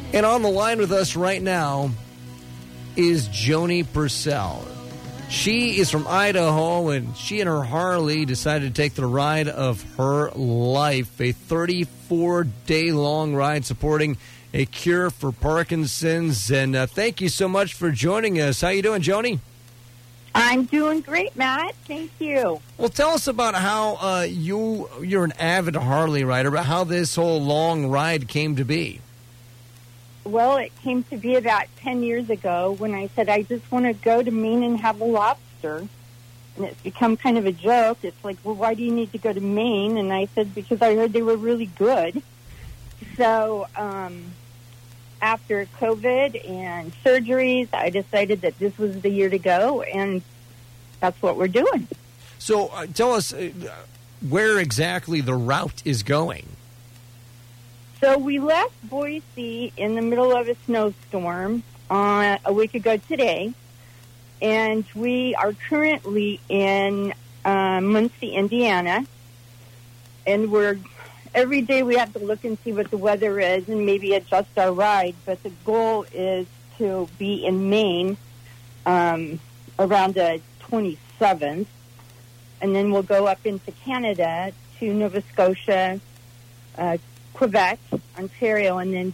And on the line with us right now is Joni Purcell. She is from Idaho, and she and her Harley decided to take the ride of her life, a 34-day-long ride supporting a cure for Parkinson's. And thank you so much for joining us. How you doing, Joni? I'm doing great, Matt. Thank you. Well, tell us about how you're an avid Harley rider, about how this whole long ride came to be. Well, it came to be about 10 years ago when I said, I just want to go to Maine and have a lobster. And it's become kind of a joke. It's like, well, why do you need to go to Maine? And I said, because I heard they were really good. So after COVID and surgeries, I decided that this was the year to go, and that's what we're doing. So tell us where exactly the route is going. So we left Boise in the middle of a snowstorm a week ago today, and we are currently in Muncie, Indiana, and every day we have to look and see what the weather is and maybe adjust our ride, but the goal is to be in Maine around the 27th, and then we'll go up into Canada to Nova Scotia, Quebec, Ontario, and then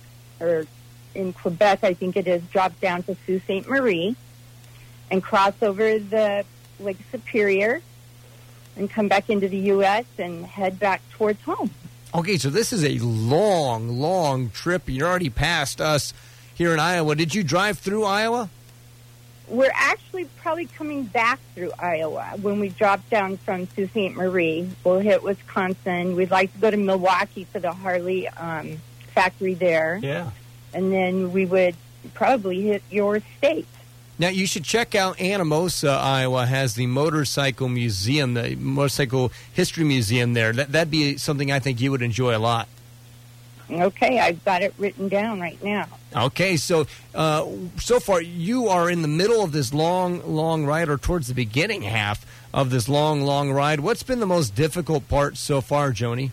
in Quebec, I think it is, drop down to Sault Ste. Marie and cross over the Lake Superior and come back into the U.S. and head back towards home. Okay, so this is a long, long trip. You're already past us here in Iowa. Did you drive through Iowa? We're actually probably coming back through Iowa when we drop down from Sault Ste. Marie. We'll hit Wisconsin. We'd like to go to Milwaukee to the Harley factory there. Yeah. And then we would probably hit your state. Now, you should check out Anamosa, Iowa, has the motorcycle museum, the motorcycle history museum there. That'd be something I think you would enjoy a lot. Okay, I've got it written down right now. Okay, so so far you are in the middle of this long, long ride, or towards the beginning half of this long, long ride. What's been the most difficult part so far, Joni?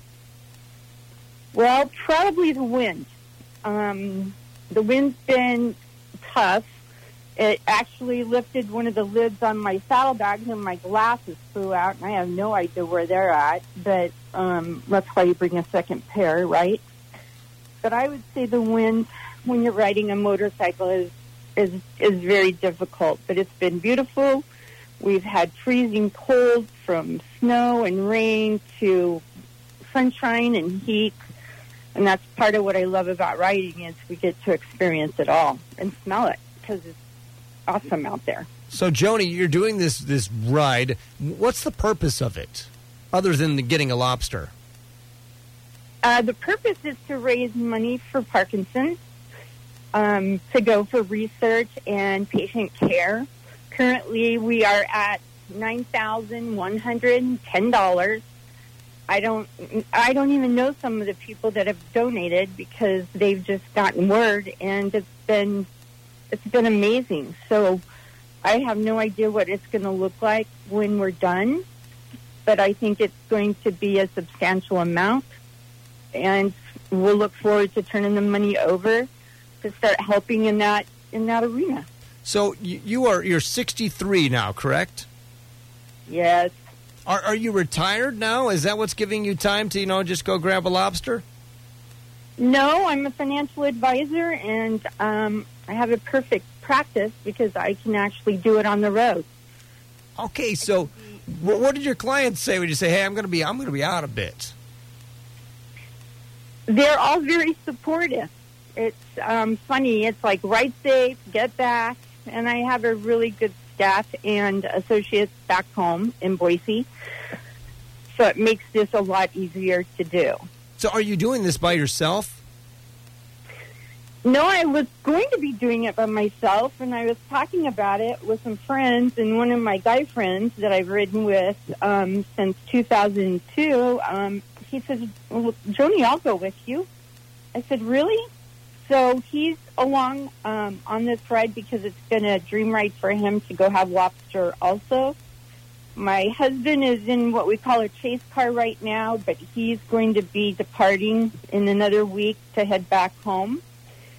Well, probably the wind. The wind's been tough. It actually lifted one of the lids on my saddlebags, and my glasses flew out, and I have no idea where they're at. But that's why you bring a second pair, right? But I would say the wind when you're riding a motorcycle is very difficult. But it's been beautiful. We've had freezing cold from snow and rain to sunshine and heat. And that's part of what I love about riding is we get to experience it all and smell it because it's awesome out there. So, Joni, you're doing this ride. What's the purpose of it other than getting a lobster? The purpose is to raise money for Parkinson's, to go for research and patient care. Currently, we are at $9,110. I don't even know some of the people that have donated because they've just gotten word, and it's been amazing. So I have no idea what it's going to look like when we're done, but I think it's going to be a substantial amount. And we'll look forward to turning the money over to start helping in that arena. So you're 63 now, correct? Yes. Are you retired now? Is that what's giving you time to just go grab a lobster? No, I'm a financial advisor, and I have a perfect practice because I can actually do it on the road. Okay, so what did your clients say when you say, "Hey, I'm going to be out a bit"? They're all very supportive. It's funny. It's like ride safe, get back, and I have a really good staff and associates back home in Boise, so it makes this a lot easier to do. So are you doing this by yourself? No, I was going to be doing it by myself, and I was talking about it with some friends, and one of my guy friends that I've ridden with since 2002, he said, well, Joni, I'll go with you. I said, really? So he's along on this ride because it's been a dream ride for him to go have lobster also. My husband is in what we call a chase car right now, but he's going to be departing in another week to head back home.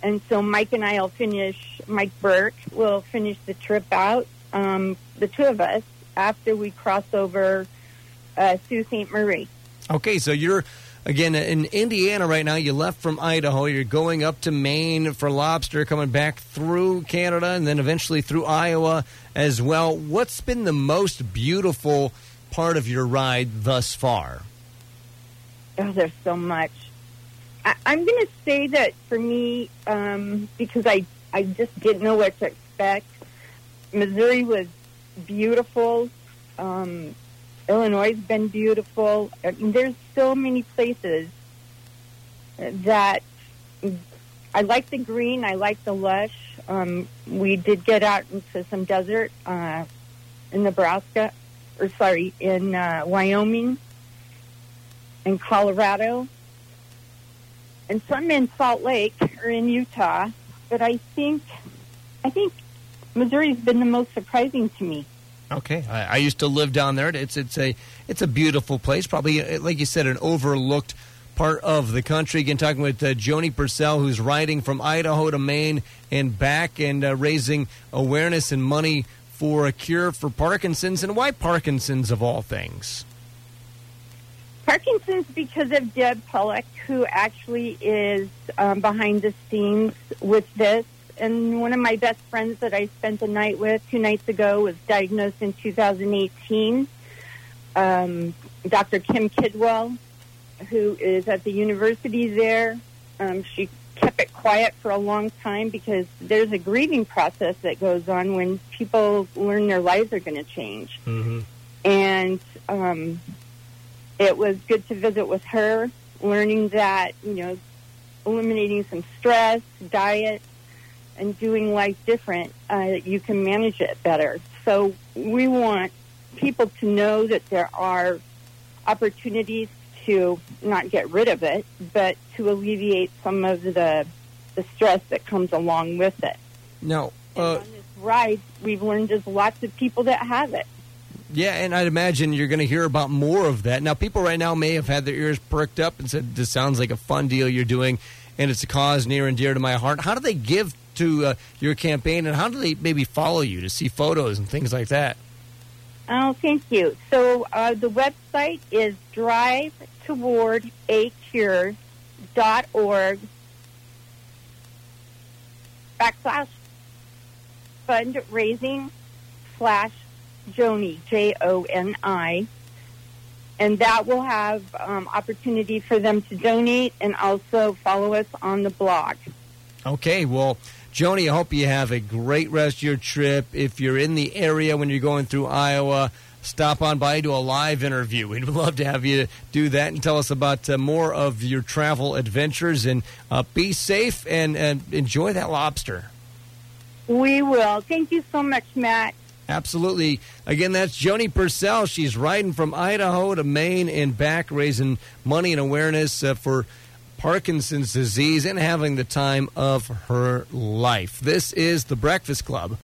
And so Mike and I will Mike Burke will finish the trip out, the two of us, after we cross over Sault Ste. Marie. Okay, so you're, again, in Indiana right now. You left from Idaho. You're going up to Maine for lobster, coming back through Canada, and then eventually through Iowa as well. What's been the most beautiful part of your ride thus far? Oh, there's so much. I'm going to say that for me, because I just didn't know what to expect, Missouri was beautiful. Illinois has been beautiful. I mean, there's so many places that I like the green. I like the lush. We did get out into some desert in Nebraska, in Wyoming and Colorado, and some in Salt Lake or in Utah. But I think Missouri's been the most surprising to me. Okay, I used to live down there. It's a beautiful place. Probably, like you said, an overlooked part of the country. Again, talking with Joni Purcell, who's riding from Idaho to Maine and back, and raising awareness and money for a cure for Parkinson's. And why Parkinson's of all things? Parkinson's because of Deb Pollack, who actually is behind the scenes with this. And one of my best friends that I spent the night with 2 nights ago was diagnosed in 2018. Dr. Kim Kidwell, who is at the university there. She kept it quiet for a long time because there's a grieving process that goes on when people learn their lives are going to change. Mm-hmm. And it was good to visit with her, learning that, eliminating some stress, diet, and doing life different, you can manage it better. So we want people to know that there are opportunities to not get rid of it, but to alleviate some of the stress that comes along with it. Now, on this ride, we've learned there's lots of people that have it. Yeah, and I'd imagine you're going to hear about more of that. Now, people right now may have had their ears perked up and said, this sounds like a fun deal you're doing, and it's a cause near and dear to my heart. How do they give to your campaign, and how do they maybe follow you to see photos and things like that? Oh, thank you. So the website is drivetowardaCure.org/fundraising/Joni, Joni. And that will have opportunity for them to donate and also follow us on the blog. Okay, well, Joni, I hope you have a great rest of your trip. If you're in the area when you're going through Iowa, stop on by, do a live interview. We'd love to have you do that and tell us about more of your travel adventures. And be safe and enjoy that lobster. We will. Thank you so much, Matt. Absolutely. Again, that's Joni Purcell. She's riding from Idaho to Maine and back, raising money and awareness for Parkinson's disease and having the time of her life. This is The Breakfast Club.